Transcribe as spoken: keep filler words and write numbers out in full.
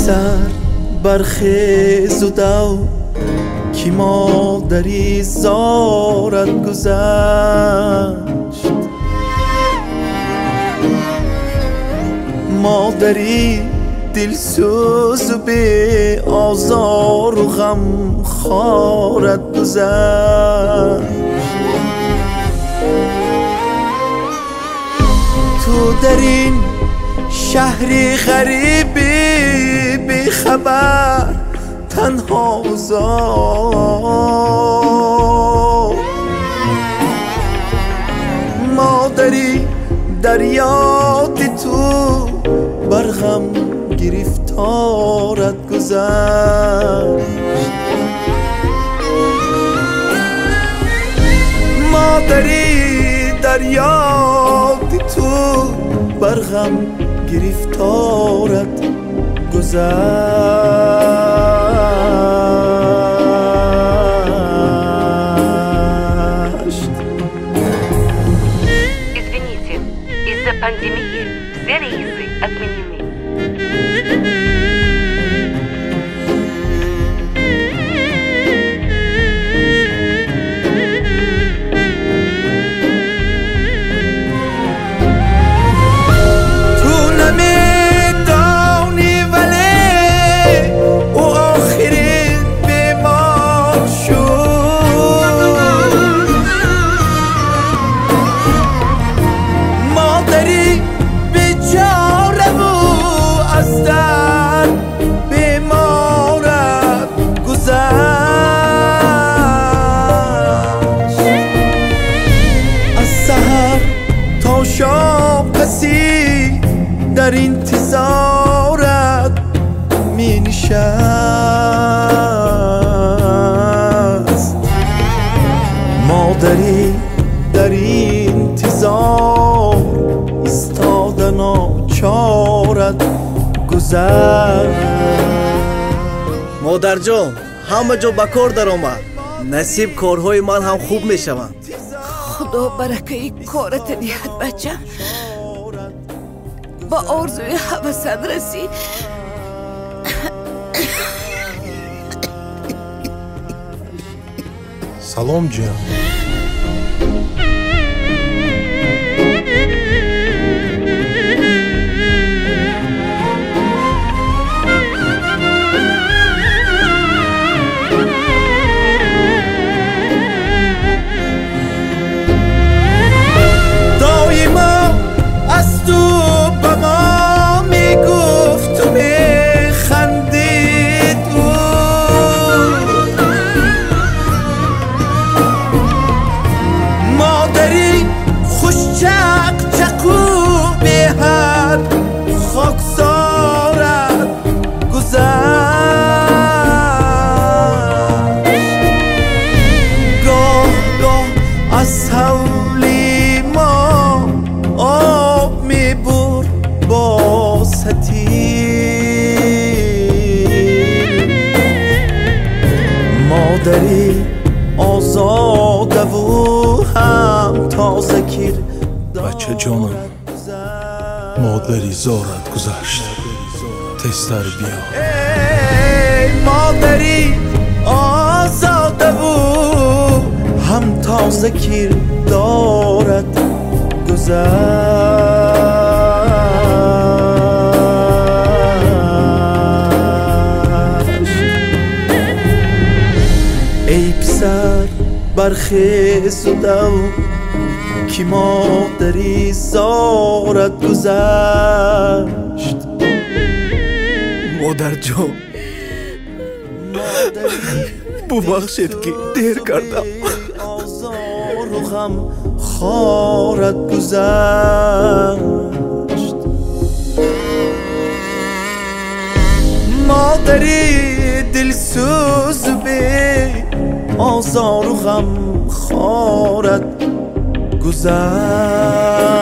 پسر برخیز و دو که مادری زارت گذشت. مادری دلسوز و به آزار و غم خارت گذشت. تو در این شهری غریبی بی خبر تنها زار. مادری در یاد تو برغم گرفتارت گذشت. مادری در یاد تو برغم گرفتارت گذشت. Извините, из-за пандемии все рейсы отменены. شام کسی در انتظارت می نشست. مادری در انتظار ایستاده ناچارت گذشت. مادر جان همه جا به کار در آمد. نصیب کارهای من هم خوب می شوند. خدا برکه کارت دهد بچم. با آرزوی حوست رسی. سلام جان. از حولی ما آب می برد با ستیر. مادری آزاده و هم تازه کیر. بچه جانم مادری زارت گذشت. تستر بیا. ای مادری آزاده و هم تازه کیر دارد گذشت. ای پسر برخیز و دو که مادری زارت گذشت. مادر جان ببخشید که دیر کردم. آزار و غم خارت گذشت. مادری دلسوز به آزار و غم خارت گذشت.